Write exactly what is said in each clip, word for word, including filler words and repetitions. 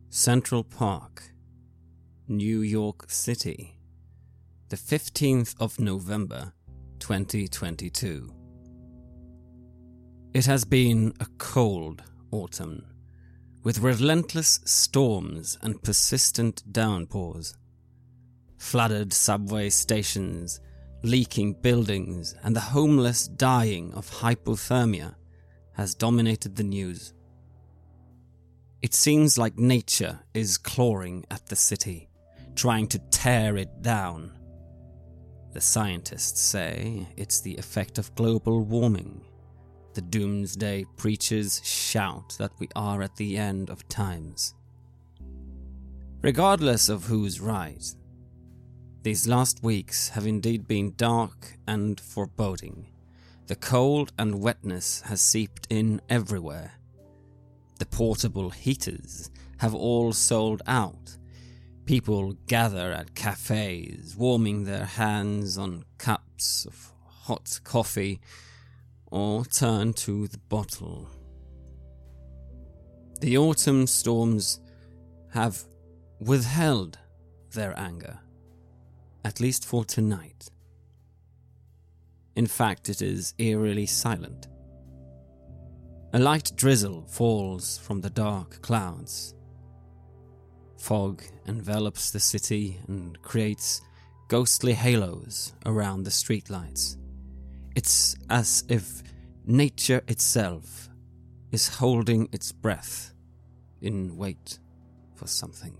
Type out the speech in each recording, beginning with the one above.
Central Park, New York City, the fifteenth of November, twenty twenty-two. It has been a cold autumn, with relentless storms and persistent downpours. Flooded subway stations, leaking buildings, and the homeless dying of hypothermia has dominated the news. It seems like nature is clawing at the city, trying to tear it down. The scientists say it's the effect of global warming. The doomsday preachers shout that we are at the end of times. Regardless of who's right, these last weeks have indeed been dark and foreboding. The cold and wetness has seeped in everywhere. The portable heaters have all sold out. People gather at cafes, warming their hands on cups of hot coffee, or turn to the bottle. The autumn storms have withheld their anger, at least for tonight. In fact, it is eerily silent. A light drizzle falls from the dark clouds. Fog envelops the city and creates ghostly halos around the streetlights. It's as if nature itself is holding its breath in wait for something.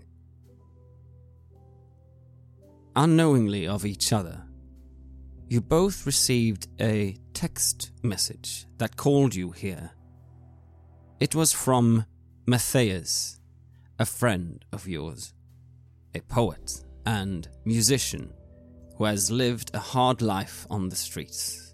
Unknowingly of each other, you both received a text message that called you here. It was from Matthias, a friend of yours, a poet and musician who has lived a hard life on the streets.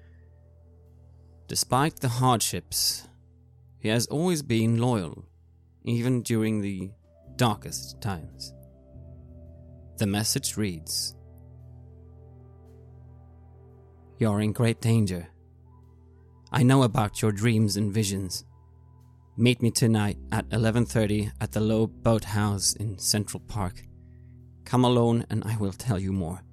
Despite the hardships, he has always been loyal, even during the darkest times. The message reads, "You're in great danger. I know about your dreams and visions. Meet me tonight at eleven thirty at the Loeb Boathouse in Central Park. Come alone and I will tell you more."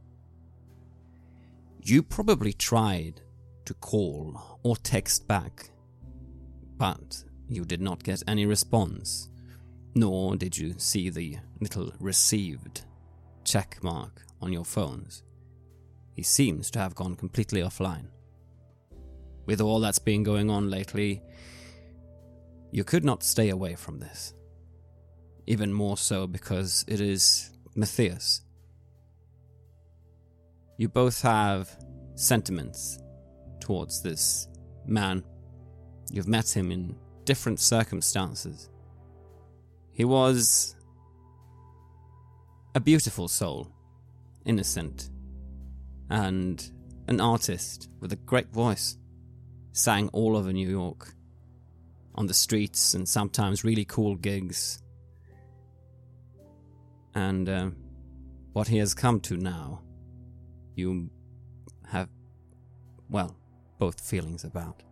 You probably tried to call or text back, but you did not get any response, nor did you see the little received check mark on your phones. He seems to have gone completely offline. With all that's been going on lately, you could not stay away from this. Even more so because it is Matthias. You both have sentiments towards this man. You've met him in different circumstances. He was a beautiful soul, innocent, and an artist with a great voice. Sang all over New York, on the streets and sometimes really cool gigs. And uh, what he has come to now, you have, well, both feelings about.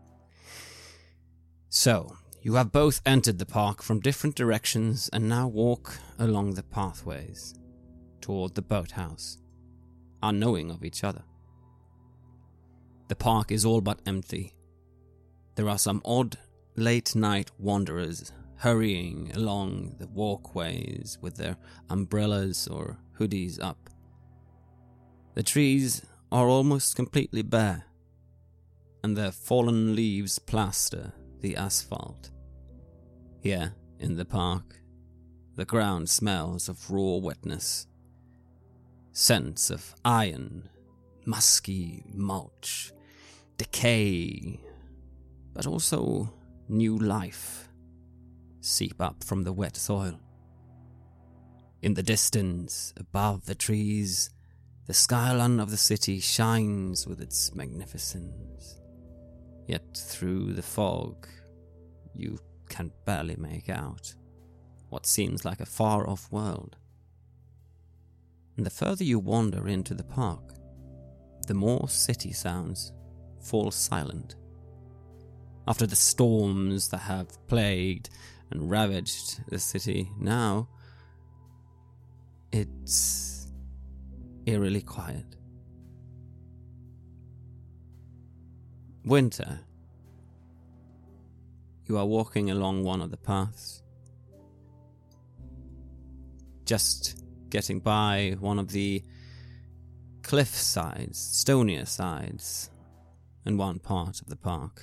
So, you have both entered the park from different directions and now walk along the pathways toward the boathouse, unknowing of each other. The park is all but empty. There are some odd late-night wanderers hurrying along the walkways with their umbrellas or hoodies up. The trees are almost completely bare, and their fallen leaves plaster the asphalt. Here, in the park, the ground smells of raw wetness. Scents of iron, musky mulch, decay, but also new life seep up from the wet soil. In the distance, above the trees, the skyline of the city shines with its magnificence. Yet through the fog, you can barely make out what seems like a far-off world. And the further you wander into the park, the more city sounds fall silent. After the storms that have plagued and ravaged the city. Now, it's eerily quiet. Winter. You are walking along one of the paths, just getting by one of the cliff sides, stonier sides, in one part of the park.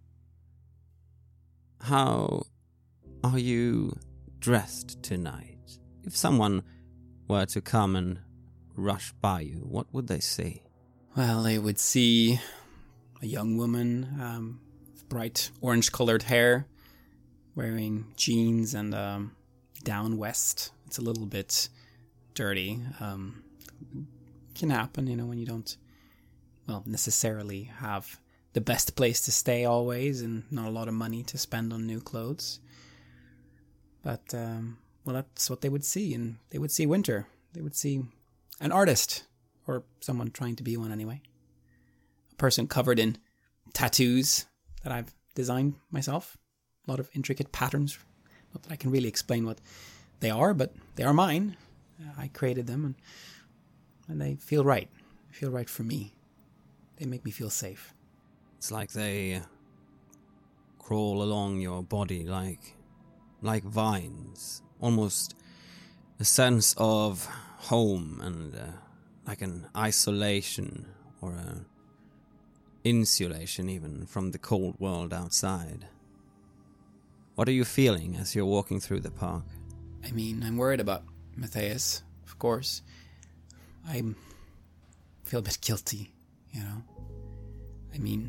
How are you dressed tonight? If someone were to come and rush by you, what would they see? Well, they would see a young woman, um, with bright orange-colored hair, wearing jeans and um, down vest. It's a little bit dirty. Um, can happen, you know, when you don't, well, necessarily have the best place to stay always and not a lot of money to spend on new clothes. But, um, well, that's what they would see, and they would see Winter. They would see an artist, or someone trying to be one anyway. A person covered in tattoos that I've designed myself. A lot of intricate patterns. Not that I can really explain what they are, but they are mine. I created them, and and they feel right. They feel right for me. They make me feel safe. It's like they crawl along your body like like vines. Almost a sense of home and uh, like an isolation or a insulation even from the cold world outside. What are you feeling as you're walking through the park? I mean, I'm worried about Matthias, of course. I feel a bit guilty, you know. I mean,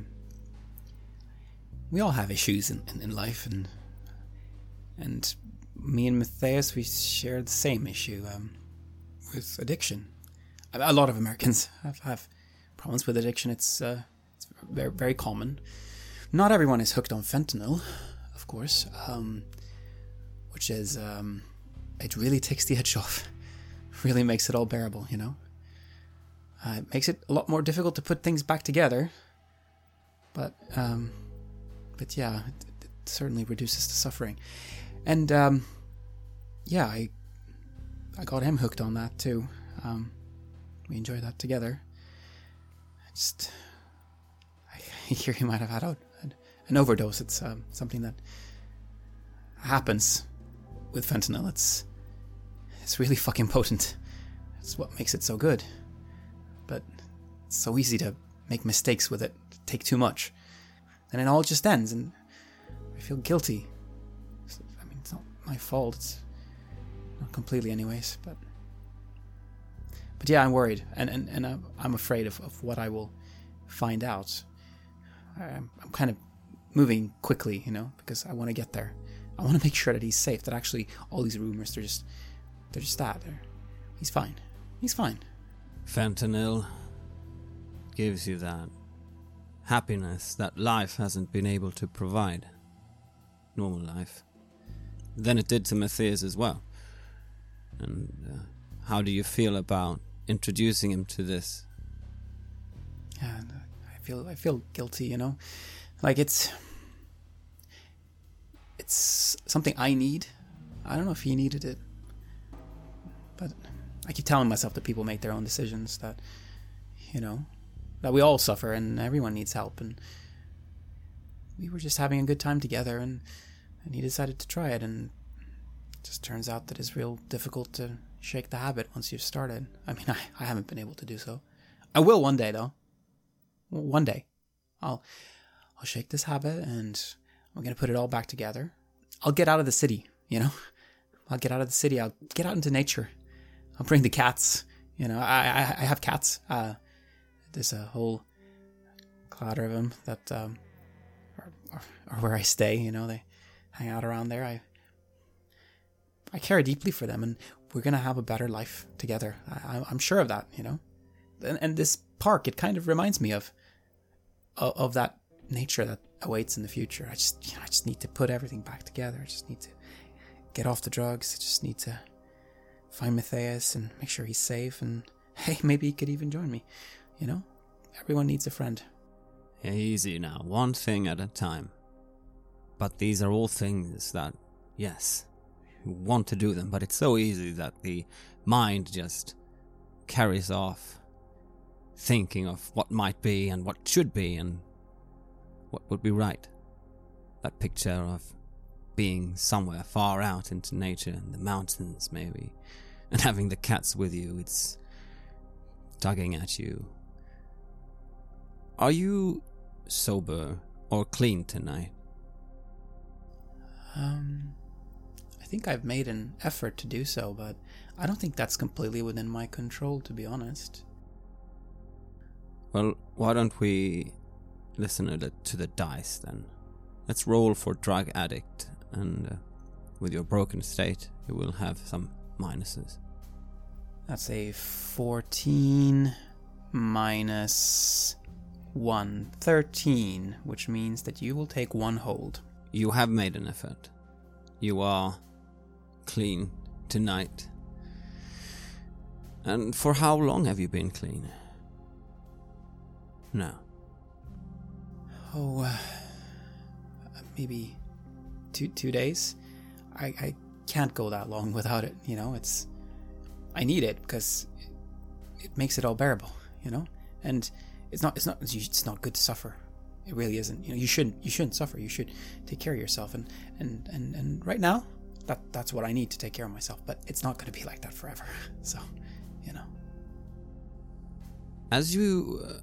we all have issues in, in, in life, and and me and Matthias, we share the same issue um, with addiction. A lot of Americans have, have problems with addiction. It's, uh, it's very, very common. Not everyone is hooked on fentanyl, of course, um, which is, um, it really takes the edge off. Really makes it all bearable, you know. Uh, it makes it a lot more difficult to put things back together. But, um, but yeah, it, it certainly reduces the suffering. And, um, yeah, I I got him hooked on that too. Um, we enjoyed that together. I just, I hear he might have had a, an overdose. It's um, something that happens with fentanyl. It's, it's really fucking potent. It's what makes it so good. But it's so easy to make mistakes with it, to take too much. And it all just ends, and I feel guilty. I mean, it's not my fault. It's not completely anyways, but... But yeah, I'm worried, and, and, and I'm, I'm afraid of, of what I will find out. I'm, I'm kind of moving quickly, you know, because I want to get there. I want to make sure that he's safe, that actually all these rumors, they're just, they're just that. They're, he's fine. He's fine. Fentanyl gives you that happiness that life hasn't been able to provide. Normal life. Then it did to Matthias as well. And uh, how do you feel about introducing him to this? Yeah, I feel I feel guilty, you know, like it's it's something I need. I don't know if he needed it, but I keep telling myself that people make their own decisions. That, you know, that we all suffer and everyone needs help. And we were just having a good time together, and and he decided to try it, and it just turns out that it's real difficult to shake the habit once you've started. I mean, I, I haven't been able to do so. I will one day, though. One day. I'll I'll shake this habit, and I'm going to put it all back together. I'll get out of the city, you know? I'll get out of the city. I'll get out into nature. I'll bring the cats. You know, I I, I have cats. Uh, there's a whole clatter of them that um, are, are, are where I stay, you know? They hang out around there. I I care deeply for them, and we're going to have a better life together. I, I'm sure of that, you know? And, and this park, it kind of reminds me of, of of that nature that awaits in the future. I just, you know, I just need to put everything back together. I just need to get off the drugs. I just need to find Matthias and make sure he's safe. And hey, maybe he could even join me. You know, everyone needs a friend. Easy now, one thing at a time. But these are all things that yes, you want to do them, but it's so easy that the mind just carries off thinking of what might be and what should be and what would be right. That picture of being somewhere far out into nature, in the mountains maybe, and having the cats with you, it's tugging at you. Are you sober or clean tonight? Um, I think I've made an effort to do so, but I don't think that's completely within my control, to be honest. Well, why don't we listen a bit to the dice then? Let's roll for drug addict, and uh, with your broken state, you will have some minuses. That's a fourteen minus one, thirteen, which means that you will take one hold. You have made an effort. You are clean tonight. And for how long have you been clean? No. Oh, uh, maybe two two days. I, I can't go that long without it, you know, it's... I need it because it makes it all bearable, you know? And it's not it's not it's not good to suffer. It really isn't. You know, you shouldn't you shouldn't suffer. You should take care of yourself, and and and, and right now that that's what I need to take care of myself, but it's not going to be like that forever. So, you know. As you uh,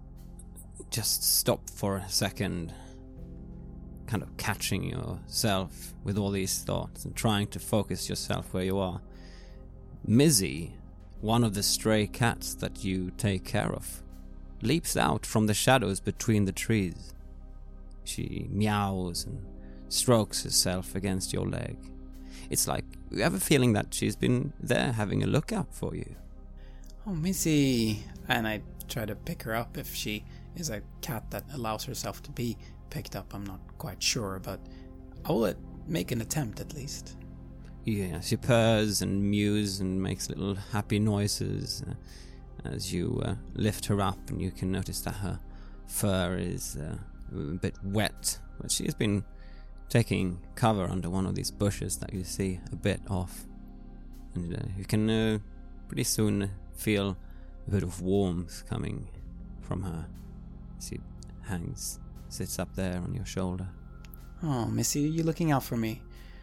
just stop for a second, kind of catching yourself with all these thoughts and trying to focus yourself where you are, Mizzy, one of the stray cats that you take care of, leaps out from the shadows between the trees. She meows and strokes herself against your leg. It's like you have a feeling that she's been there having a look out for you. Oh, Missy. And I try to pick her up if she is a cat that allows herself to be picked up. I'm not quite sure, but I will make an attempt at least. Yeah, she purrs and mews and makes little happy noises uh, as you uh, lift her up, and you can notice that her fur is uh, a bit wet, but she has been taking cover under one of these bushes that you see a bit off. And uh, you can uh, pretty soon feel a bit of warmth coming from her. She hangs, sits up there on your shoulder. Oh, Missy, you're looking out for me.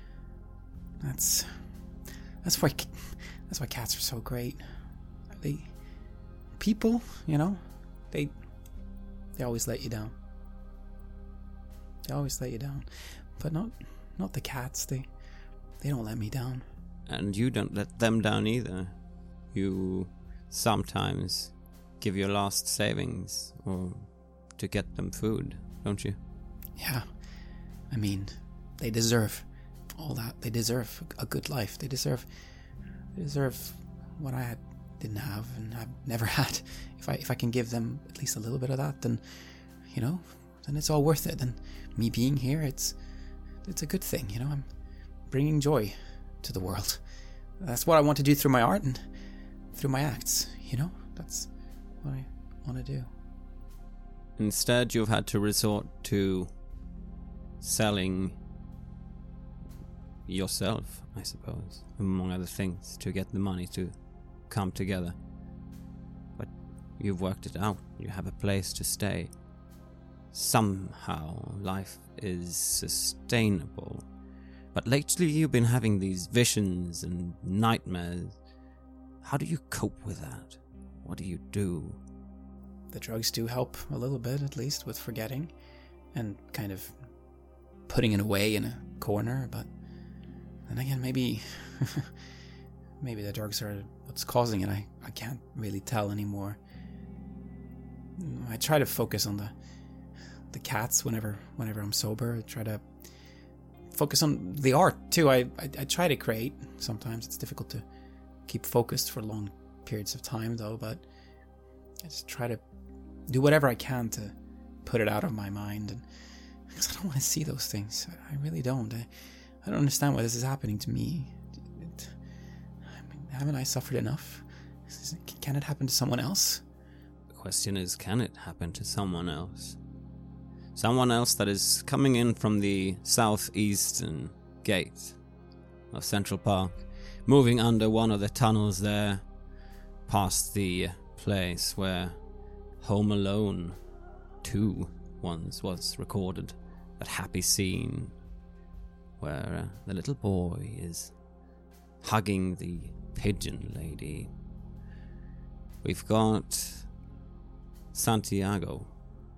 That's that's why that's why cats are so great. They people, you know, they they always let you down. They always let you down, but not not the cats. They they don't let me down. And you don't let them down either. You sometimes give your last savings or to get them food, don't you? Yeah, I mean, they deserve all that. They deserve a good life. They deserve they deserve what I had, didn't have and I've never had. If I if I can give them at least a little bit of that, then, you know, then it's all worth it. Then me being here, it's it's a good thing, you know. I'm bringing joy to the world. That's what I want to do through my art and through my acts, you know. That's what I want to do. Instead, you've had to resort to selling yourself, I suppose, among other things, to get the money to come together. But you've worked it out. You have a place to stay. Somehow life is sustainable. But lately you've been having these visions and nightmares. How do you cope with that? What do you do? The drugs do help a little bit, at least, with forgetting and kind of putting it away in a corner, but then again, maybe maybe the drugs are what's causing it. I, I can't really tell anymore. I try to focus on the the cats whenever whenever I'm sober. I try to focus on the art too. I, I I try to create. Sometimes it's difficult to keep focused for long periods of time though, but I just try to do whatever I can to put it out of my mind, and because I don't want to see those things. I, I really don't. I, I don't understand why this is happening to me. It, I mean, haven't I suffered enough? Can it happen to someone else? The question is, can it happen to someone else? Someone else that is coming in from the southeast and gate of Central Park, moving under one of the tunnels there, past the place where Home Alone two once was recorded. That happy scene where uh, the little boy is hugging the pigeon lady. We've got Santiago.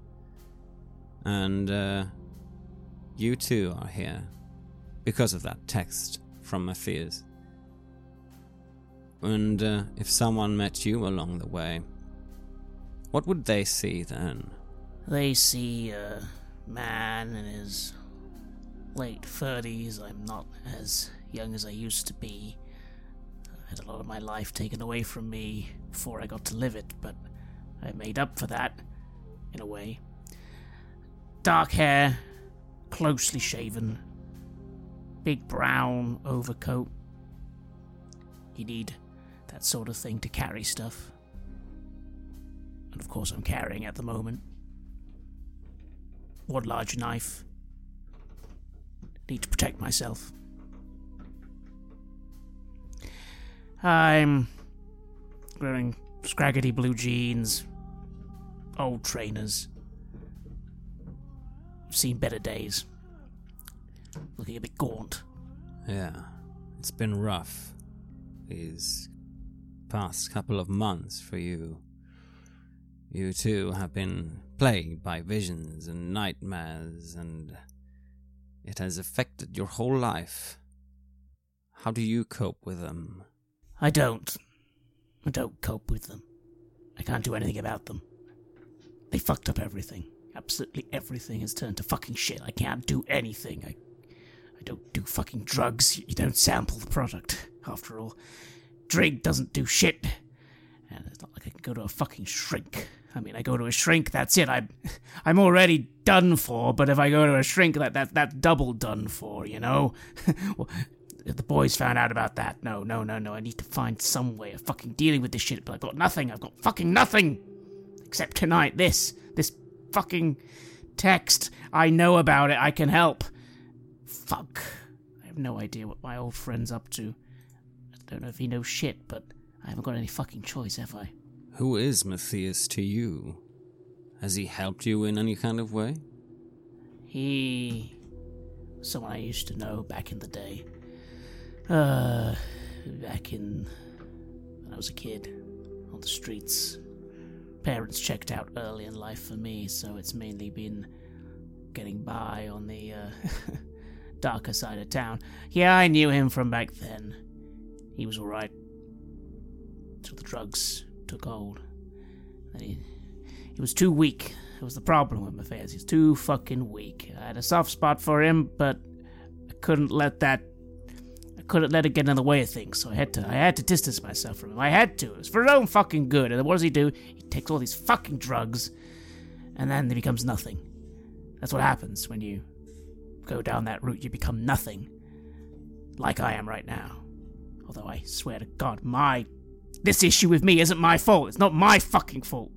And uh, you two are here because of that text from Matthias. And uh, if someone met you along the way, what would they see then? They see a man in his late thirties. I'm not as young as I used to be. I had a lot of my life taken away from me before I got to live it, but I made up for that, in a way. Dark hair, closely shaven, big brown overcoat. You need that sort of thing to carry stuff. And of course I'm carrying at the moment. One large knife. Need to protect myself. I'm wearing scraggly blue jeans, old trainers. I've seen better days. Looking a bit gaunt. Yeah, it's been rough these past couple of months for you. You too have been plagued by visions and nightmares, and it has affected your whole life. How do you cope with them? I don't. I don't cope with them. I can't do anything about them. They fucked up everything. Absolutely everything has turned to fucking shit. I can't do anything. I I don't do fucking drugs. You don't sample the product, after all. Drink doesn't do shit. And it's not like I can go to a fucking shrink. I mean, I go to a shrink, that's it. I'm, I'm already done for, but if I go to a shrink, that, that that's double done for, you know? Well, if the boys found out about that, no, no, no, no. I need to find some way of fucking dealing with this shit, but I've got nothing. I've got fucking nothing. Except tonight, this. This fucking text. I know about it. I can help. Fuck. I have no idea what my old friend's up to. I don't know if he knows shit, but I haven't got any fucking choice, have I? Who is Matthias to you? Has he helped you in any kind of way? He... someone I used to know back in the day. Uh, back in... when I was a kid. On the streets. Parents checked out early in life for me, so it's mainly been getting by on the, uh... darker side of town. Yeah, I knew him from back then. He was alright. Till the drugs took hold. And he, he was too weak. That was the problem with Matthias. He was too fucking weak. I had a soft spot for him, but I couldn't let that... I couldn't let it get in the way of things, so I had to I had to distance myself from him. I had to. It was for his own fucking good. And what does he do? He takes all these fucking drugs, and then he becomes nothing. That's what happens when you go down that route. You become nothing. Like I am right now. Although I swear to God, my... this issue with me isn't my fault. It's not my fucking fault.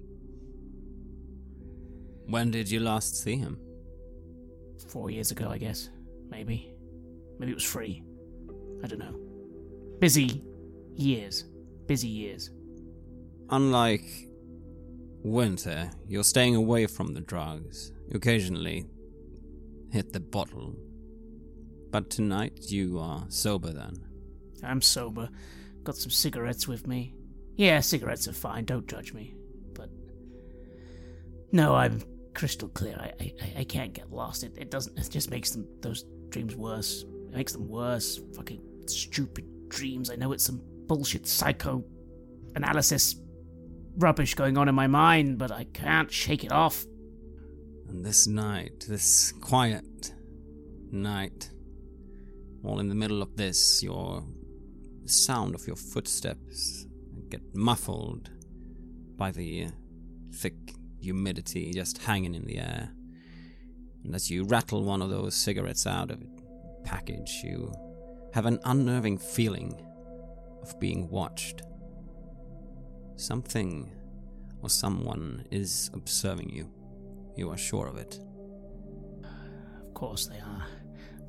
When did you last see him? Four years ago, I guess. Maybe. Maybe it was three. I don't know. Busy years. Busy years. Unlike Winter, you're staying away from the drugs. You occasionally hit the bottle. But tonight you are sober then. I'm sober. Got some cigarettes with me. Yeah, cigarettes are fine, don't judge me. But... no, I'm crystal clear. I I, I can't get lost. It, it doesn't... it just makes them those dreams worse. It makes them worse. Fucking stupid dreams. I know it's some bullshit psycho analysis rubbish going on in my mind, but I can't shake it off. And this night, this quiet night, all in the middle of this, your the sound of your footsteps get muffled by the thick humidity just hanging in the air. And as you rattle one of those cigarettes out of its package, you have an unnerving feeling of being watched. Something or someone is observing you. You are sure of it. Of course they are.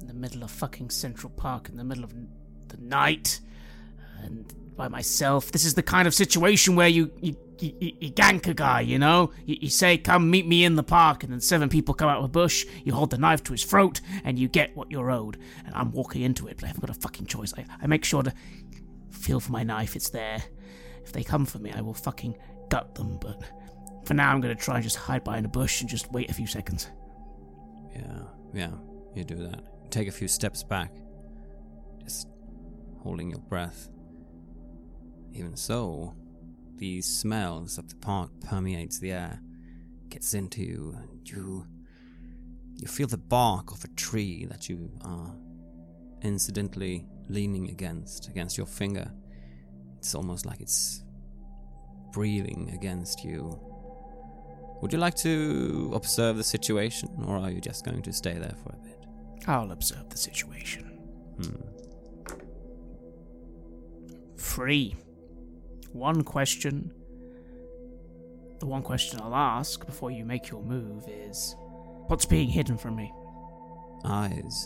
in the middle of fucking Central Park in the middle of the night and by myself. This is the kind of situation where you you, you, you gank a guy, you know? You, you say, come meet me in the park, and then seven people come out of a bush, you hold the knife to his throat, and you get what you're owed. And I'm walking into it, but I haven't got a fucking choice. I, I make sure to feel for my knife, it's there. If they come for me, I will fucking gut them, but for now I'm going to try and just hide behind a bush and just wait a few seconds. Yeah, yeah, you do that. Take a few steps back, just holding your breath. Even so, the smells of the park permeates the air, gets into you, and you you feel the bark of a tree that you are incidentally leaning against, against your finger. It's almost like it's breathing against you. Would you like to observe the situation, or are you just going to stay there for a bit? I'll observe the situation. Hmm. Free. One question. The one question I'll ask before you make your move is, what's being hidden from me? Eyes.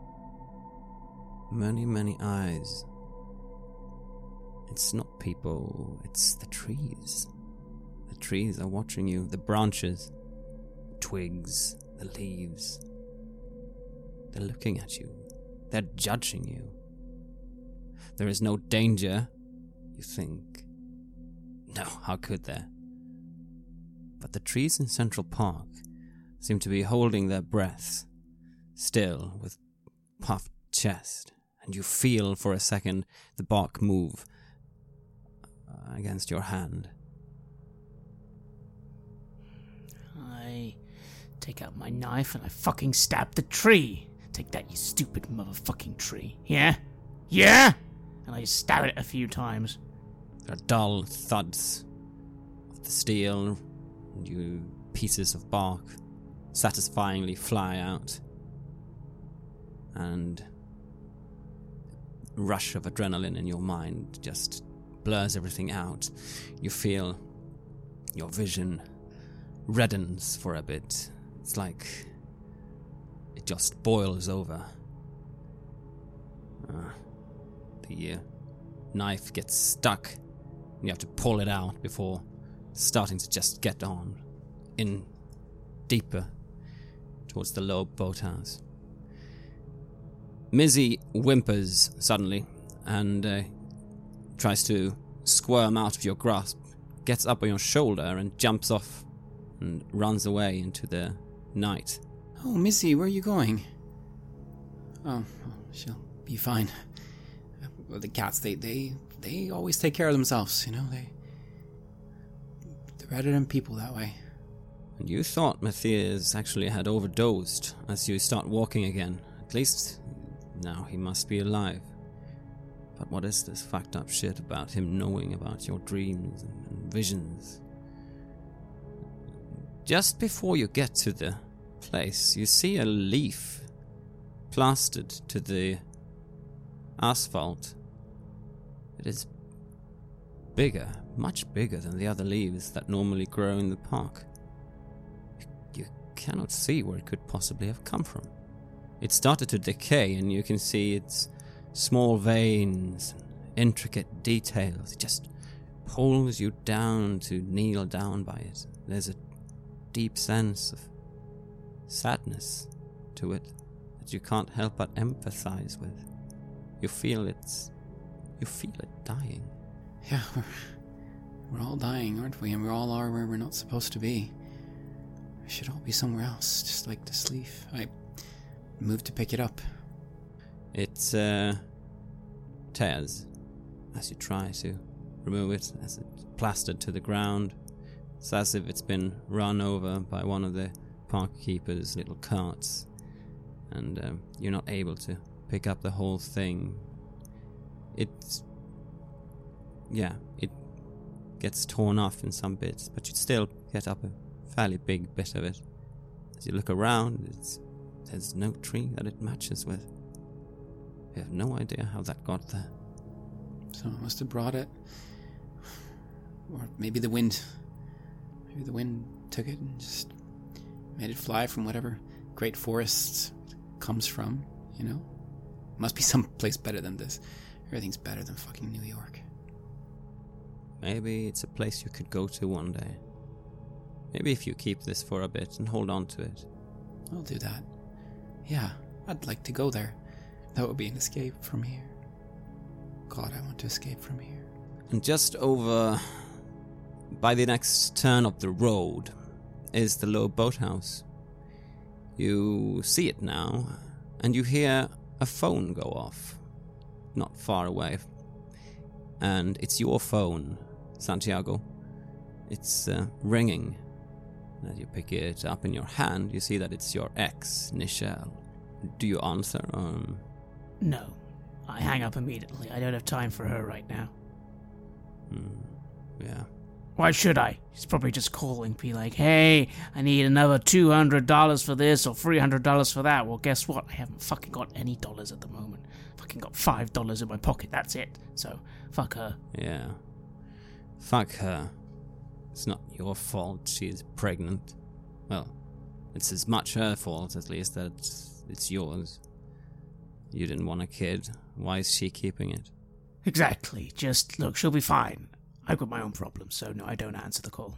Many, many eyes. It's not people, it's the trees. The trees are watching you, the branches, the twigs, the leaves. They're looking at you. They're judging you. There is no danger, you think. No, how could there? But the trees in Central Park seem to be holding their breaths, still, with puffed chest, and you feel for a second the bark move uh, against your hand. I take out my knife and I fucking stab the tree. Take that, you stupid motherfucking tree. Yeah? Yeah? And I stab it a few times. There are dull thuds of the steel, and you pieces of bark satisfyingly fly out. And the rush of adrenaline in your mind just blurs everything out. You feel your vision reddens for a bit. It's like it just boils over. Uh, the uh, knife gets stuck. You have to pull it out before starting to just get on in deeper towards the low boathouse. Mizzy whimpers suddenly and uh, tries to squirm out of your grasp, gets up on your shoulder and jumps off and runs away into the night. Oh, Missy, where are you going? Oh, she'll be fine. The cats, they, they, they always take care of themselves, you know? They, they're better than people that way. And you thought Matthias actually had overdosed as you start walking again. At least now he must be alive. But what is this fucked up shit about him knowing about your dreams and, and visions? Just before you get to the place, you see a leaf plastered to the asphalt. It is bigger, much bigger than the other leaves that normally grow in the park. You cannot see where it could possibly have come from. It started to decay, and you can see its small veins and intricate details. It just pulls you down to kneel down by it. There's a deep sense of sadness to it that you can't help but empathize with. You feel it's... you feel it dying. Yeah, we're, we're all dying, aren't we? And we all are where we're not supposed to be. We should all be somewhere else, just like this leaf. I moved to pick it up. It uh, tears as you try to remove it, as it's plastered to the ground. It's as if it's been run over by one of the park keeper's little carts, and um, you're not able to pick up the whole thing. It's... yeah, it gets torn off in some bits, but you still get up a fairly big bit of it. As you look around, it's, there's no tree that it matches with. You have no idea how that got there. Someone must have brought it. Or maybe the wind. Maybe the wind took it and just made it fly from whatever great forest it comes from. you know? Must be some place better than this. Everything's better than fucking New York. Maybe it's a place you could go to one day. Maybe if you keep this for a bit and hold on to it. I'll do that. Yeah, I'd like to go there. That would be an escape from here. God, I want to escape from here. And just over by the next turn of the road is the low boathouse. You see it now, and you hear a phone go off, not far away. And it's your phone, Santiago. It's uh, ringing. As you pick it up in your hand, you see that it's your ex, Nichelle. Do you answer? Um... No. I hang up immediately. I don't have time for her right now. Hmm. Yeah. Why should I? She's probably just calling, be like, hey, I need another two hundred dollars for this or three hundred dollars for that. Well, guess what? I haven't fucking got any dollars at the moment. Fucking got five dollars in my pocket, that's it. So, fuck her. Yeah. Fuck her. It's not your fault she's pregnant. Well, it's as much her fault, at least, that it's yours. You didn't want a kid. Why is she keeping it? Exactly. Just, look, she'll be fine. I've got my own problems, so no, I don't answer the call.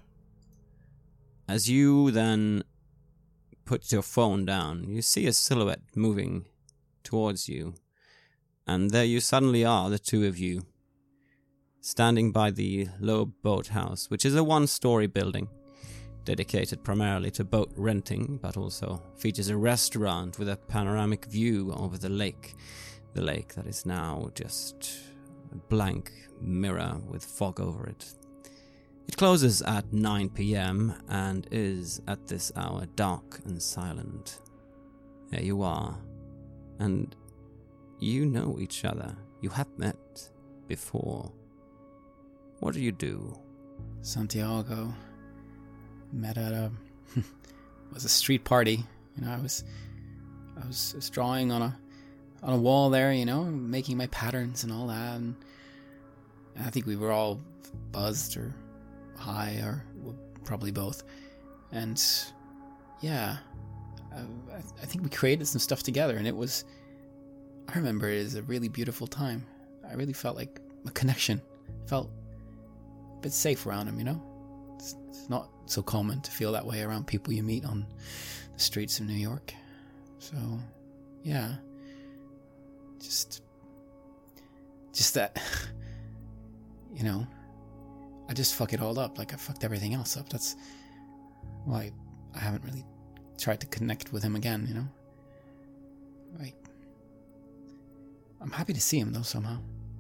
As you then put your phone down, you see a silhouette moving towards you. And there you suddenly are, the two of you, standing by the low boathouse, which is a one-story building, dedicated primarily to boat renting, but also features a restaurant with a panoramic view over the lake. The lake that is now just a blank mirror with fog over it. It closes at nine p.m. and is, at this hour, dark and silent. There you are. And you know each other. You have met before. What do you do? Santiago met at a it was a street party. You know, I was I was, I was drawing on a on a wall there, you know, making my patterns and all that, and I think we were all buzzed or high, or well, probably both. And yeah, I, I think we created some stuff together, and it was, I remember it as a really beautiful time. I really felt like a connection. Felt a bit safe around him, you know? It's, it's not so common to feel that way around people you meet on the streets of New York. So, yeah. Just, just that, you know, I just fuck it all up like I fucked everything else up. That's why I haven't really tried to connect with him again, you know? Like, I'm happy to see him, though, somehow.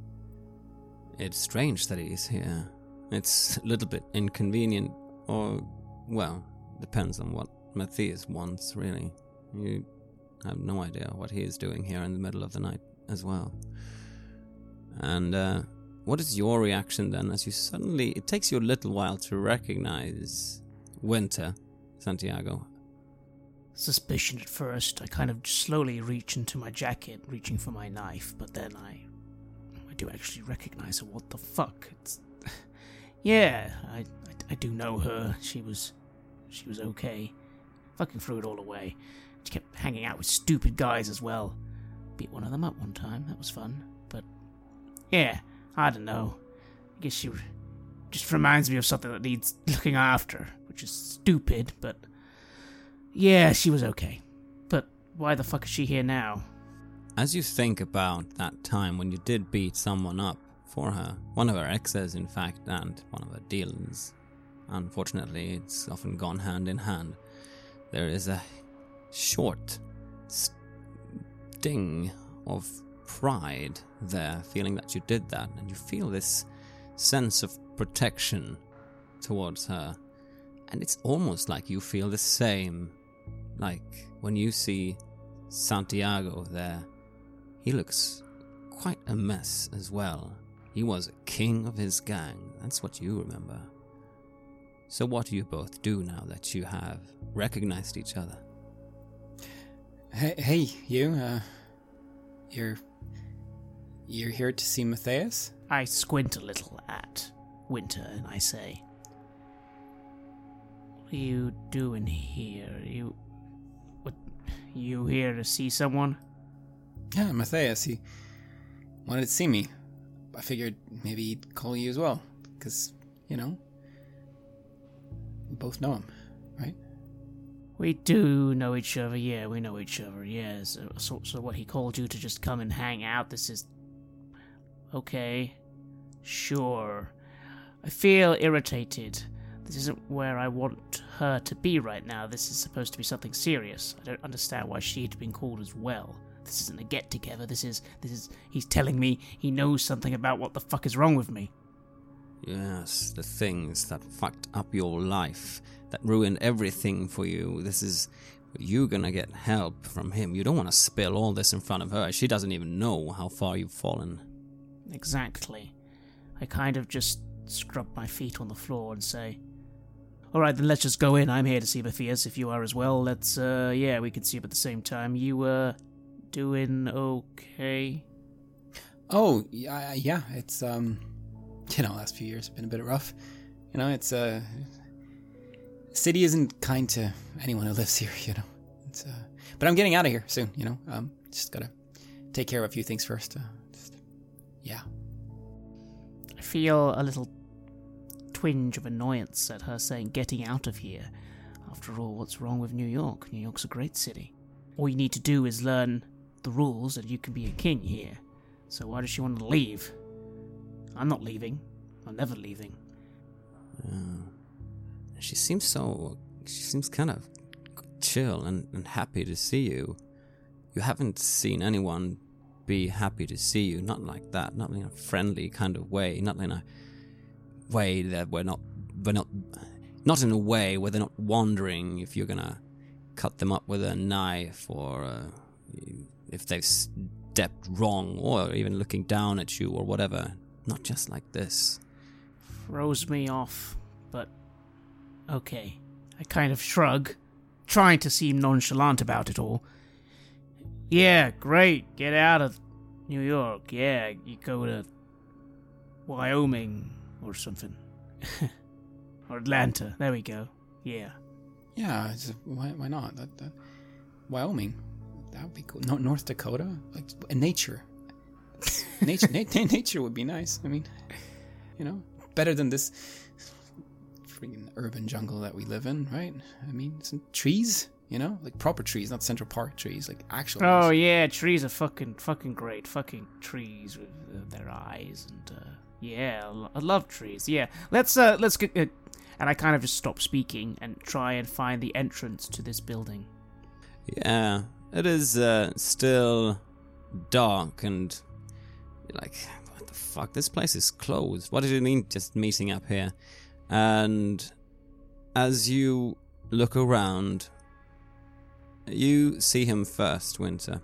It's strange that he's here. It's a little bit inconvenient, or, well, depends on what Matthias wants, really. You have no idea what he is doing here in the middle of the night as well. And, uh, what is your reaction then as you suddenly... It takes you a little while to recognize Winter, Santiago. Suspicion at first. I kind of slowly reach into my jacket, reaching for my knife, but then I... I do actually recognize her. What the fuck? It's... yeah, I, I, I do know her. She was... She was okay. Fucking threw it all away. She kept hanging out with stupid guys as well. Beat one of them up one time. That was fun. But, yeah... I don't know. I guess she just reminds me of something that needs looking after, which is stupid, but... yeah, she was okay. But why the fuck is she here now? As you think about that time when you did beat someone up for her, one of her exes, in fact, and one of her dealers, unfortunately, it's often gone hand in hand, there is a short sting of pride there, feeling that you did that, and you feel this sense of protection towards her. And it's almost like you feel the same, like when you see Santiago there. He looks quite a mess as well. He was a king of his gang, that's what you remember. So what do you both do now that you have recognized each other? Hey, hey you, uh, you're... You're here to see Matthias? I squint a little at Winter and I say, what are you doing here? You... What... You here to see someone? Yeah, Matthias, he wanted to see me. I figured maybe he'd call you as well. Because, you know, we both know him, right? We do know each other, yeah, we know each other, yeah. So, so, so what, he called you to just come and hang out? This is... Okay. Sure. I feel irritated. This isn't where I want her to be right now. This is supposed to be something serious. I don't understand why she'd been called as well. This isn't a get-together. This is... This is... He's telling me he knows something about what the fuck is wrong with me. Yes, the things that fucked up your life, that ruined everything for you. This is... You're gonna get help from him. You don't want to spill all this in front of her. She doesn't even know how far you've fallen. Exactly. I kind of just scrub my feet on the floor and say, alright, then let's just go in. I'm here to see Matthias. If you are as well, let's, uh, yeah, we can see him at the same time. You, uh, doing okay? Oh, yeah, yeah, it's, um, you know, last few years have been a bit rough. You know, it's, uh, city isn't kind to anyone who lives here, you know. It's, uh, but I'm getting out of here soon, you know. Um, just gotta take care of a few things first. Uh, just, yeah. I feel a little twinge of annoyance at her saying getting out of here. After all, what's wrong with New York? New York's a great city. All you need to do is learn the rules and you can be a king here. So why does she want to leave? I'm not leaving. I'm never leaving. Uh, she seems so... She seems kind of chill and, and happy to see you. You haven't seen anyone be happy to see you. Not like that. Not in a friendly kind of way. Not in a way that we're not... We're not... Not in a way where they're not wondering if you're gonna cut them up with a knife or uh, if they've stepped wrong or even looking down at you or whatever. Not just like this. Throws me off, but okay. I kind of shrug, trying to seem nonchalant about it all. Yeah, great, get out of New York. Yeah, you go to Wyoming or something. Or Atlanta, there we go. Yeah. Yeah, it's, why, why not? That, that, Wyoming, that would be cool. No, North Dakota, like nature. nature, na- nature would be nice. I mean, you know, better than this freaking urban jungle that we live in, right? I mean, some trees, you know, like proper trees, not Central Park trees, like actual. Oh trees. yeah, trees are fucking, fucking great. Fucking trees with uh, their eyes and uh, yeah, I, lo- I love trees. Yeah, let's uh, let's get. Uh, and I kind of just stop speaking and try and find the entrance to this building. Yeah, it is uh, still dark and like, what the fuck? This place is closed. What does it mean just meeting up here? And as you look around, you see him first, Winter.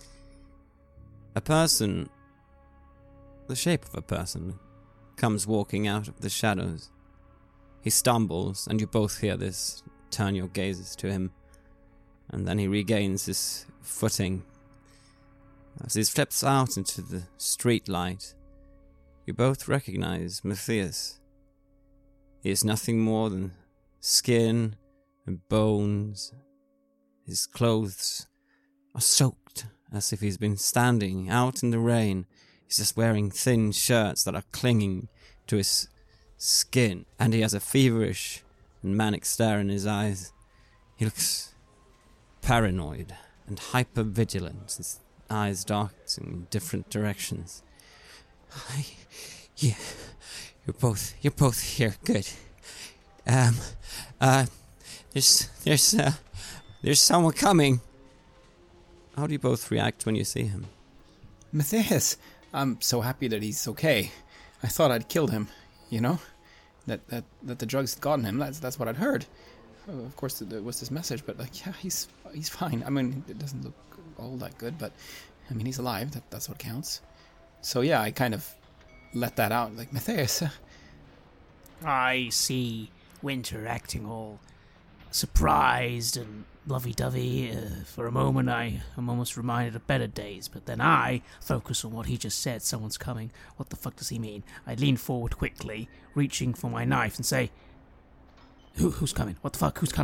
A person, the shape of a person, comes walking out of the shadows. He stumbles, and you both hear this. Turn your gazes to him, and then he regains his footing. As he steps out into the street light, you both recognize Matthias. He is nothing more than skin and bones. His clothes are soaked, as if he's been standing out in the rain. He's just wearing thin shirts that are clinging to his skin, and he has a feverish and manic stare in his eyes. He looks paranoid and hyper-vigilant, his eyes darting in different directions. I, yeah, you're both, you're both here, good. Um, uh, there's, there's, uh, there's someone coming. How do you both react when you see him? Matthias, I'm so happy that he's okay. I thought I'd killed him. You know, that, that that the drugs had gotten him. That's that's what I'd heard. Oh, of course, there was this message, but like, yeah, he's he's fine. I mean, it doesn't look all that good, but I mean, he's alive. That that's what counts. So yeah, I kind of let that out. Like, Matthias. Uh, I see Winter acting all surprised and lovey-dovey. Uh, for a moment, I am almost reminded of better days, but then I focus on what he just said. Someone's coming. What the fuck does he mean? I lean forward quickly, reaching for my knife, and say, Who, who's coming? What the fuck? Who's coming?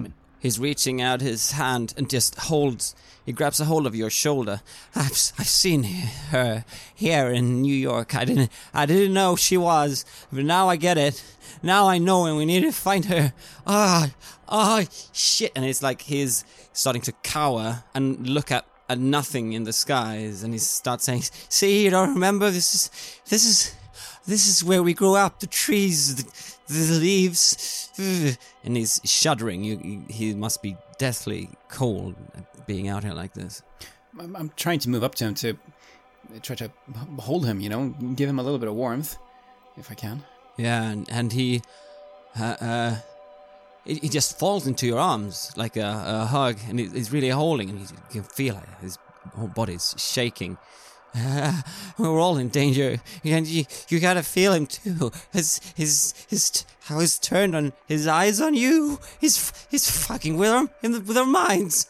he's reaching out his hand and just holds, he grabs a hold of your shoulder. I've, I've seen her here in New York. I didn't, I didn't know she was, but now I get it. Now I know, and we need to find her. Ah, ah, shit. And it's like he's starting to cower and look at, at nothing in the skies, and he starts saying, see, you don't remember? This is, this is, this is where we grew up, the trees, the, the leaves, and he's shuddering. You, he must be deathly cold being out here like this. I'm, I'm trying to move up to him to try to hold him, you know, give him a little bit of warmth, if I can. Yeah, and, and he, uh, uh, he he just falls into your arms like a, a hug, and he's really holding, and you can feel it. His whole body's shaking. Uh, we're all in danger, and you, you gotta feel him too. His, his, his, how he's turned on his eyes on you. He's, he's fucking with them in the, with their minds.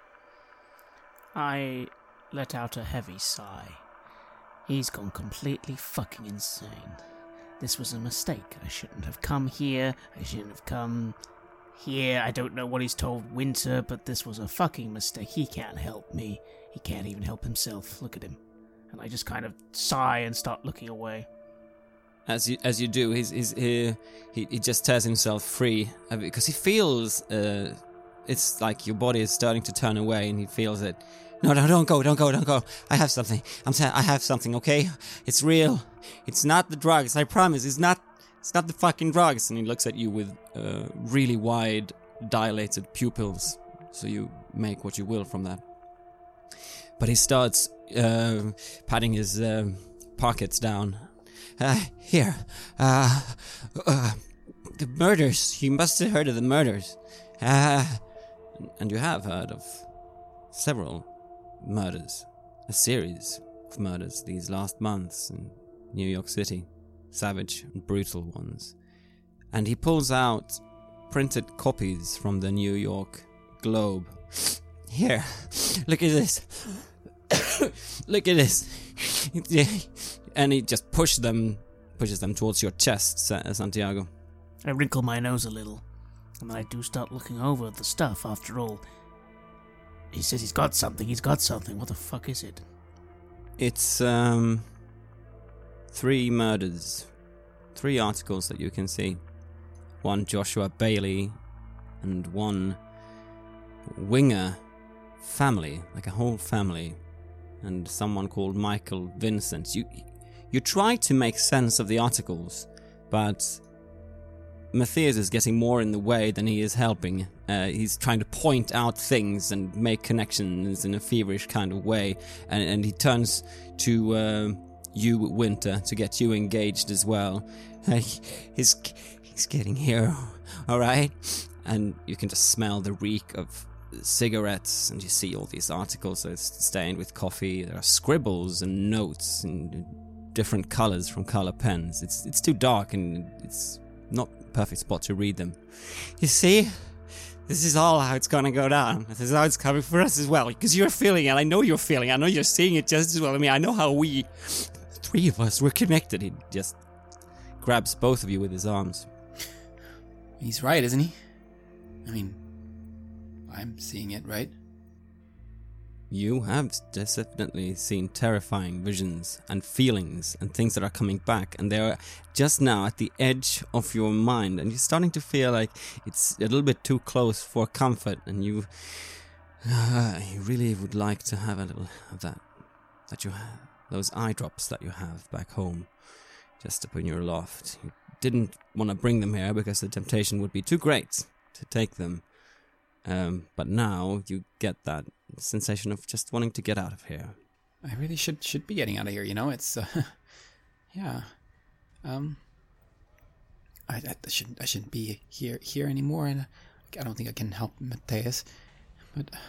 I let out a heavy sigh. He's gone completely fucking insane. This was a mistake. I shouldn't have come here. I shouldn't have come here. I don't know what he's told Winter, but this was a fucking mistake. He can't help me. He can't even help himself. Look at him. And I just kind of sigh and start looking away. As you as you do, he's, he's, he, he he just tears himself free because he feels uh, it's like your body is starting to turn away, and he feels it. No, no, don't go, don't go, don't go. I have something. I'm saying I have something. Okay, it's real. It's not the drugs. I promise. It's not. It's not the fucking drugs. And he looks at you with uh, really wide, dilated pupils. So you make what you will from that. But he starts uh, patting his uh, pockets down. Uh, here, uh, uh, the murders. You must have heard of the murders. Uh, and you have heard of several murders. A series of murders these last months in New York City. Savage and brutal ones. And he pulls out printed copies from the New York Globe. Here, look at this. Look at this. And he just pushes them, pushes them towards your chest, Santiago. I wrinkle my nose a little, and then I do start looking over the stuff. After all, he says he's got something. He's got something. What the fuck is it? It's um three murders, three articles that you can see. One Joshua Bailey, and one Winger family, like a whole family, and someone called Michael Vincent. You you try to make sense of the articles, but Matthias is getting more in the way than he is helping. Uh, he's trying to point out things and make connections in a feverish kind of way, and, and he turns to uh, you, Winter, to get you engaged as well. Uh, he's he's getting here, all right? And you can just smell the reek of cigarettes, and you see all these articles that are stained with coffee. There are scribbles and notes in different colors from color pens. It's it's too dark, and it's not a perfect spot to read them. You see, this is all how it's gonna go down. This is how it's coming for us as well, because you're feeling it. I know you're feeling it. I know you're seeing it just as well. I mean, I know how we, three of us, we're connected. He just grabs both of you with his arms. He's right, isn't he? I mean, I'm seeing it, right? You have definitely seen terrifying visions and feelings and things that are coming back, and they're just now at the edge of your mind, and you're starting to feel like it's a little bit too close for comfort, and you uh, you really would like to have a little of that, that you have, those eye drops that you have back home, just up in your loft. You didn't want to bring them here because the temptation would be too great to take them. Um, but now you get that sensation of just wanting to get out of here. I really should should be getting out of here, you know? It's, uh, yeah. Um, I, I shouldn't I shouldn't be here here anymore, and I don't think I can help Matthias. But, uh,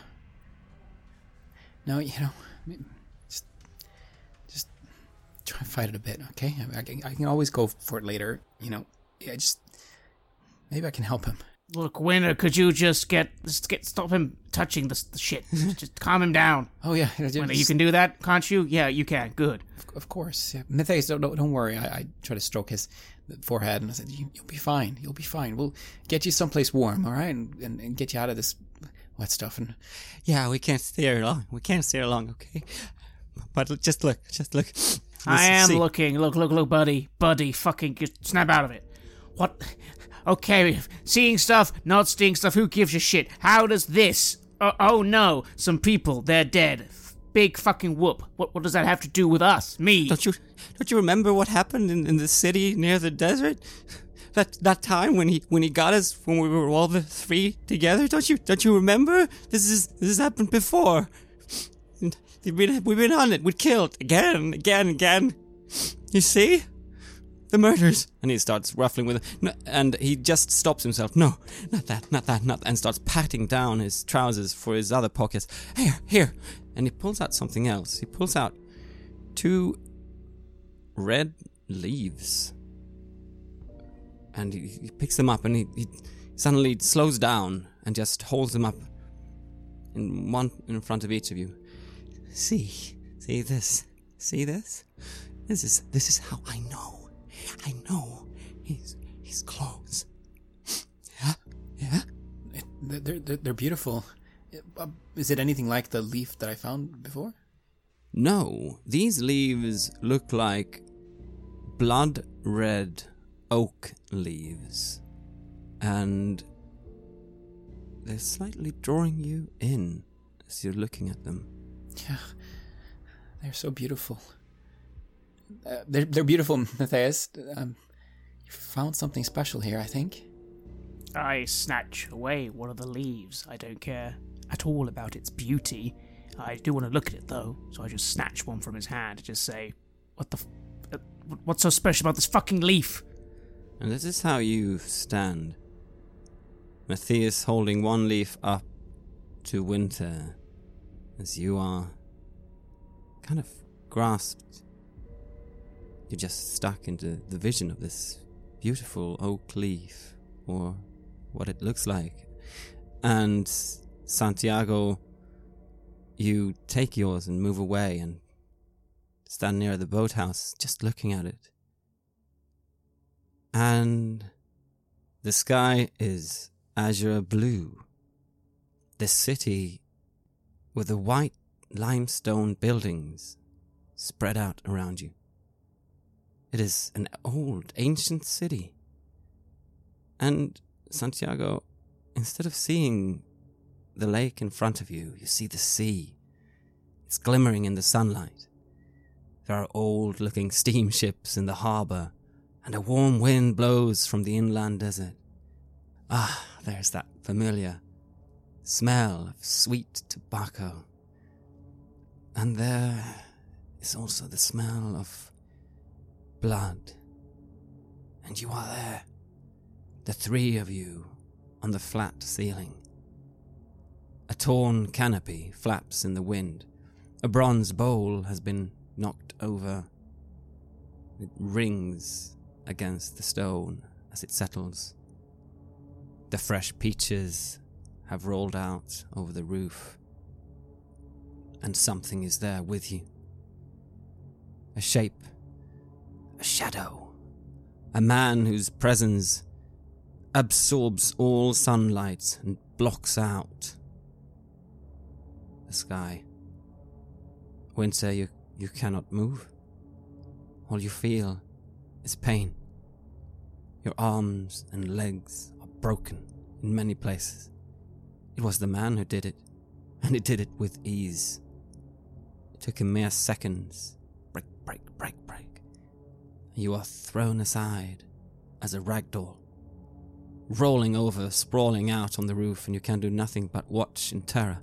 no, you know, just, just try and fight it a bit, okay? I, I, I can always go for it later, you know? Yeah, just, maybe I can help him. Look, Winter, could you just get, just get stop him touching the, the shit? Just calm him down. Oh yeah, Winter, you can do that, can't you? Yeah, you can. Good. Of, of course. Yeah, Matthias, don't don't, don't worry. I, I try to stroke his forehead, and I said, you, "You'll be fine. You'll be fine. We'll get you someplace warm, all right, and, and, and get you out of this wet stuff." And yeah, we can't stay here long. We can't stay here long, okay? But just look, just look. I am see. looking. Look, look, look, buddy. Buddy, fucking get, snap out of it. What? Okay, seeing stuff, not seeing stuff, who gives a shit? How does this... Uh, oh no, some people, they're dead. Big fucking whoop. What What does that have to do with us? Me? Don't you don't you remember what happened in, in the city near the desert? That that time when he when he got us when we were all the three together? Don't you don't you remember? This is this has happened before. And we've been we've been on it. We killed again, again, again. You see? The murders. And he starts ruffling with it. And he just stops himself. No, not that, not that, not that. And starts patting down his trousers for his other pockets. Here, here. And he pulls out something else. He pulls out two red leaves. And he, he picks them up and he, he suddenly slows down and just holds them up in one in front of each of you. See, see this, see this? This is this is how I know. I know his his clothes. Yeah, yeah. It, they're, they're they're beautiful. Is it anything like the leaf that I found before? No, these leaves look like blood red oak leaves, and they're slightly drawing you in as you're looking at them. Yeah, they're so beautiful. Uh, they're they're beautiful, Matthias. Um, you found something special here, I think. I snatch away one of the leaves. I don't care at all about its beauty. I do want to look at it, though, so I just snatch one from his hand and just say, What the f- uh, what's so special about this fucking leaf? And this is how you stand. Matthias holding one leaf up to Winter, as you are kind of grasped. You're just stuck into the vision of this beautiful oak leaf, or what it looks like. And Santiago, you take yours and move away and stand near the boathouse, just looking at it. And the sky is azure blue. The city with the white limestone buildings spread out around you. It is an old, ancient city. And Santiago, instead of seeing the lake in front of you, you see the sea. It's glimmering in the sunlight. There are old-looking steamships in the harbour, and a warm wind blows from the inland desert. Ah, there's that familiar smell of sweet tobacco. And there is also the smell of blood. And you are there, the three of you, on the flat ceiling. A torn canopy flaps in the wind. A bronze bowl has been knocked over. It rings against the stone as it settles. The fresh peaches have rolled out over the roof. And something is there with you. A shape. A shadow. A man whose presence absorbs all sunlight and blocks out the sky. Winter, you, you cannot move. All you feel is pain. Your arms and legs are broken in many places. It was the man who did it, and he did it with ease. It took him mere seconds. Break, break, break, break. You are thrown aside as a ragdoll, rolling over, sprawling out on the roof, and you can do nothing but watch in terror.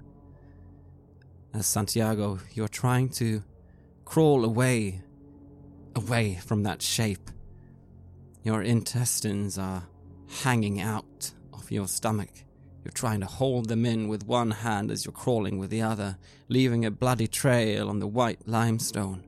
As Santiago, you're trying to crawl away, away from that shape. Your intestines are hanging out of your stomach. You're trying to hold them in with one hand as you're crawling with the other, leaving a bloody trail on the white limestone.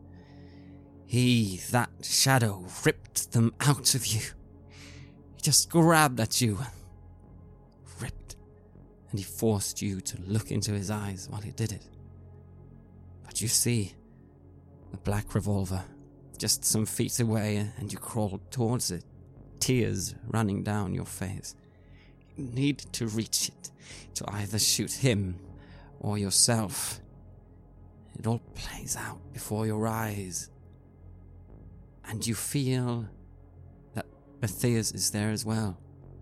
He, that shadow, ripped them out of you. He just grabbed at you, ripped, and he forced you to look into his eyes while he did it. But you see the black revolver just some feet away, and you crawled towards it tears running down your face. You need to reach it, to either shoot him or yourself. It all plays out before your eyes. And you feel that Matthias is there as well.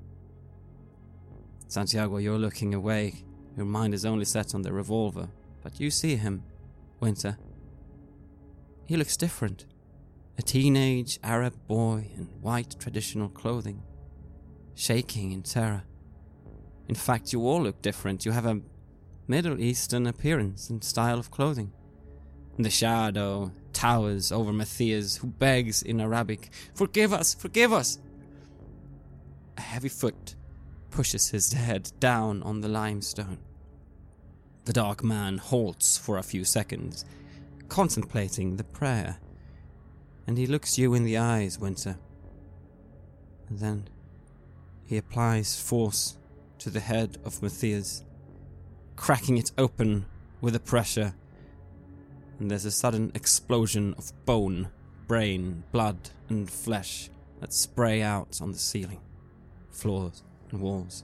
Santiago, you're looking away. Your mind is only set on the revolver. But you see him, Winter. He looks different. A teenage Arab boy in white traditional clothing, shaking in terror. In fact, you all look different. You have a Middle Eastern appearance and style of clothing. The shadow towers over Matthias, who begs in Arabic, "Forgive us, forgive us!" A heavy foot pushes his head down on the limestone. The dark man halts for a few seconds, contemplating the prayer, and he looks you in the eyes, Winter. And then he applies force to the head of Matthias, cracking it open with a pressure, and there's a sudden explosion of bone, brain, blood, and flesh that spray out on the ceiling, floors, and walls.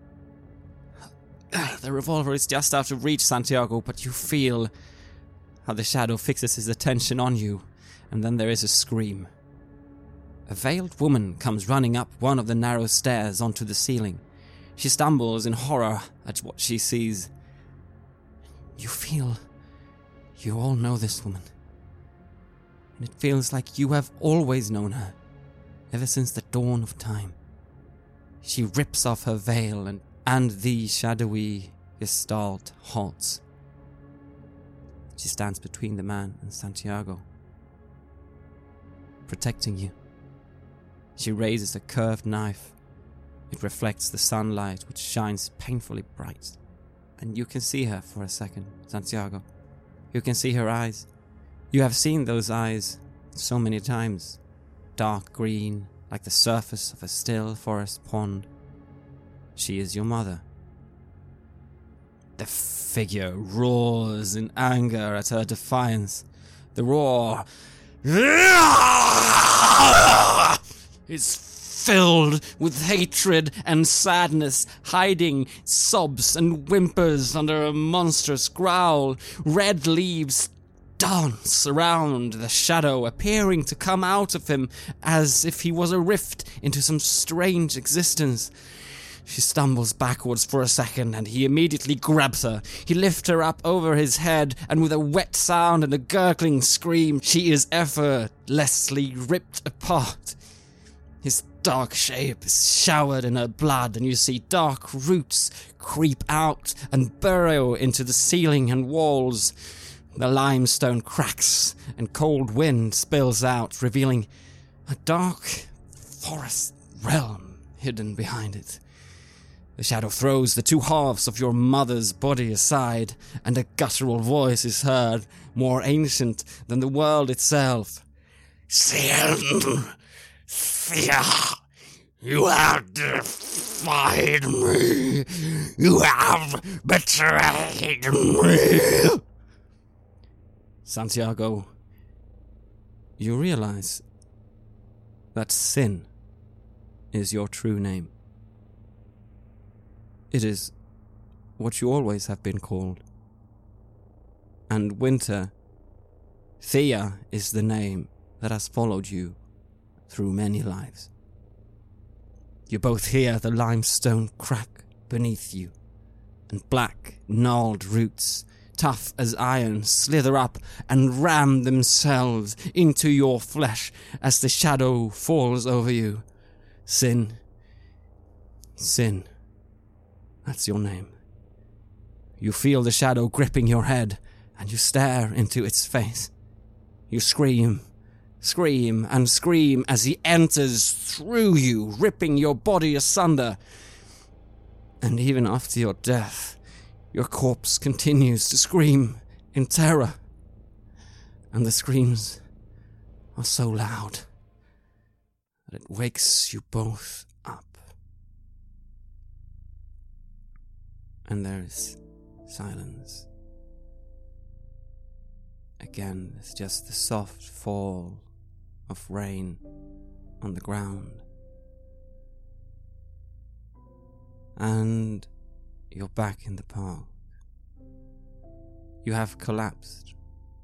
The revolver is just out of reach, Santiago, but you feel how the shadow fixes his attention on you, and then there is a scream. A veiled woman comes running up one of the narrow stairs onto the ceiling. She stumbles in horror at what she sees. You feel you all know this woman, and it feels like you have always known her, ever since the dawn of time. She rips off her veil, and, and the shadowy gestalt halts. She stands between the man and Santiago, protecting you. She raises a curved knife. It reflects the sunlight, which shines painfully bright, and you can see her for a second, Santiago. You can see her eyes. You have seen those eyes so many times. Dark green, like the surface of a still forest pond. She is your mother. The figure roars in anger at her defiance. The roar is filled with hatred and sadness, hiding sobs and whimpers under a monstrous growl. Red leaves dance around the shadow, appearing to come out of him as if he was a rift into some strange existence. She stumbles backwards for a second, and he immediately grabs her. He lifts her up over his head, and with a wet sound and a gurgling scream, she is effortlessly ripped apart. His dark shape is showered in her blood, and you see dark roots creep out and burrow into the ceiling and walls. The limestone cracks, and cold wind spills out, revealing a dark forest realm hidden behind it. The shadow throws the two halves of your mother's body aside, and a guttural voice is heard, more ancient than the world itself. "Sin! Fear! You have defied me! You have betrayed me!" Santiago, you realize that Sin is your true name. It is what you always have been called. And Winter, Thea is the name that has followed you through many lives. You both hear the limestone crack beneath you, and black, gnarled roots, tough as iron, slither up and ram themselves into your flesh as the shadow falls over you. Sin. Sin. That's your name. You feel the shadow gripping your head, and you stare into its face. You scream, scream, and scream as he enters through you, ripping your body asunder. And even after your death, your corpse continues to scream in terror. And the screams are so loud that it wakes you both up. And there is silence. Again, it's just the soft fall of rain on the ground and you're back in the park. You have collapsed.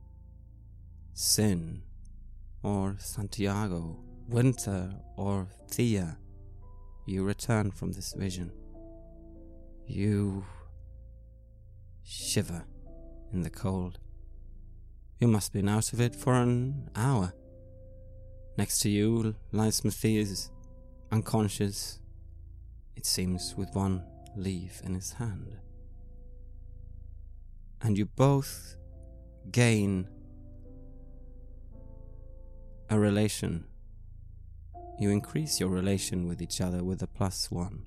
Sin, or Santiago, Winter, or Thea, you return from this vision. You shiver in the cold. You must have been out of it for an hour. Next to you lies Matthias, unconscious, it seems, with one leaf in his hand. And you both gain a relation. You increase your relation with each other with a plus one.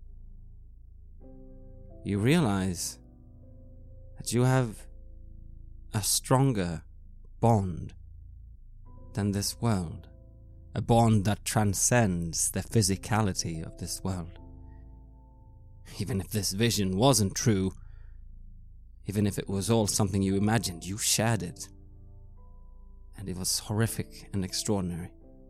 You realize that you have a stronger bond than this world. A bond that transcends the physicality of this world. Even if this vision wasn't true, even if it was all something you imagined, you shared it. And it was horrific and extraordinary.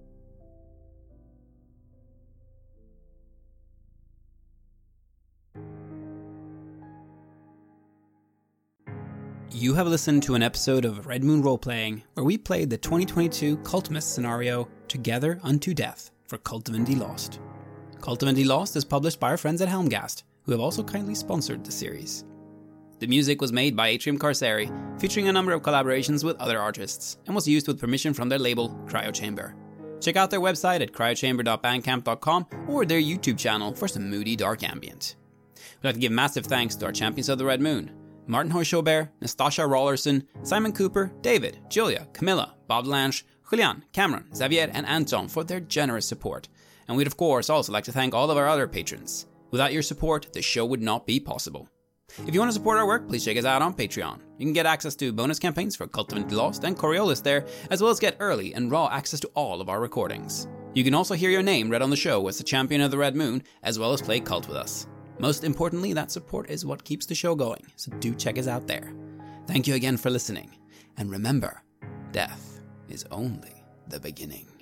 You have listened to an episode of Red Moon Roleplaying, where we played the twenty twenty-two Cultimist scenario, Together Unto Death, for Cult of Indie Lost. Cult of Indie Lost is published by our friends at Helmgast, who have also kindly sponsored the series. The music was made by Atrium Carceri, featuring a number of collaborations with other artists, and was used with permission from their label, Cryochamber. Check out their website at cryochamber dot bandcamp dot com or their YouTube channel for some moody dark ambient. We'd like to give massive thanks to our champions of the Red Moon, Martin Hoyschaubert, Nastasha Rollerson, Simon Cooper, David, Julia, Camilla, Bob Lange, Julian, Cameron, Xavier, and Anton for their generous support. And we'd of course also like to thank all of our other patrons. Without your support, the show would not be possible. If you want to support our work, please check us out on Patreon. You can get access to bonus campaigns for Cult of Indie Lost and Coriolis there, as well as get early and raw access to all of our recordings. You can also hear your name read on the show as the champion of the Red Moon, as well as play Cult with us. Most importantly, that support is what keeps the show going, so do check us out there. Thank you again for listening, and remember, death is only the beginning.